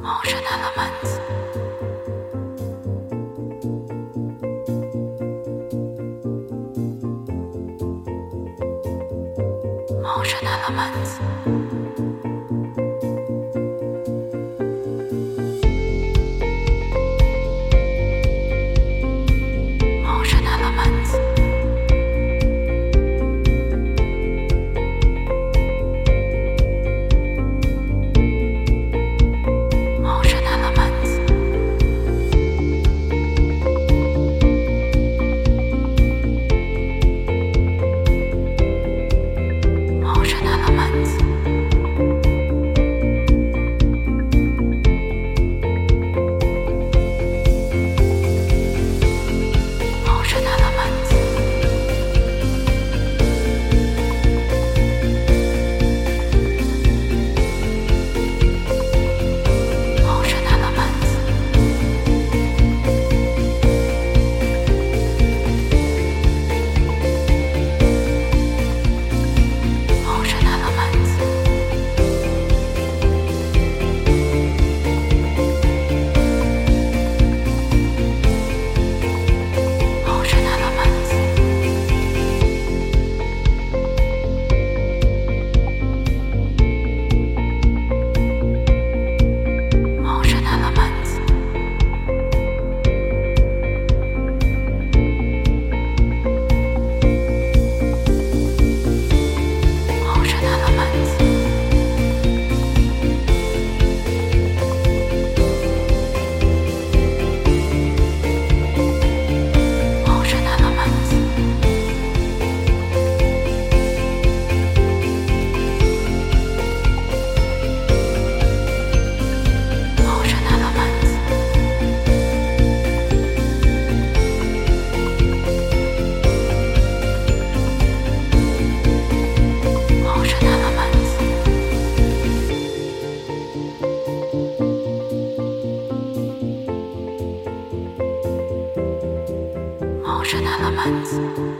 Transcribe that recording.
Emotional Elements. Emotional Elements. Emotional Elements. Emotional Elements. Emotional Elements. Emotional Elements. Emotional Elements. Emotional Elements. Emotional Elements. Emotional Elements. Emotional Elements. Emotional Elements. Emotional Elements. Emotional Elements. Emotional Elements.